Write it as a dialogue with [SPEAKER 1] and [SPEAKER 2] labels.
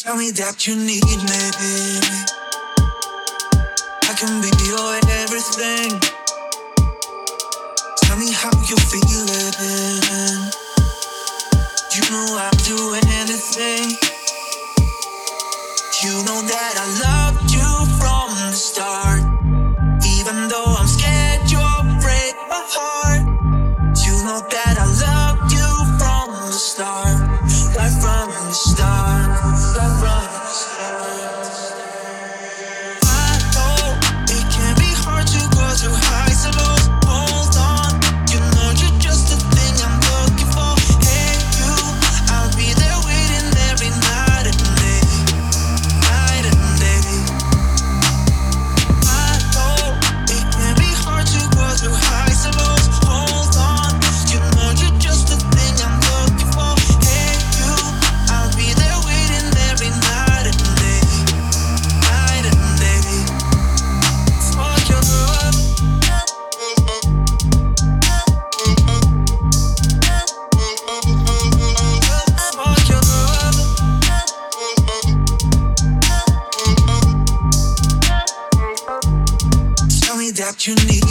[SPEAKER 1] Tell me that you need me, baby. I can be your everything. Tell me how you feeling. You know I'll do anything. You know that I loved you from the start. Even though I'm scared you'll break my heart. You know that I loved you from the start. Right from the start. Right from the start. I know it can be hard to go through highs and lows. Hold on, you know you're just the thing I'm looking for. Hey you, I'll be there waiting every night and day. Night and day. I know it can be hard to go through highs and lows. Hold on, you know you're just the thing I'm looking for. Hey you, I'll be there waiting every night and day. Night and day. For your love. For your love. Tell me that you need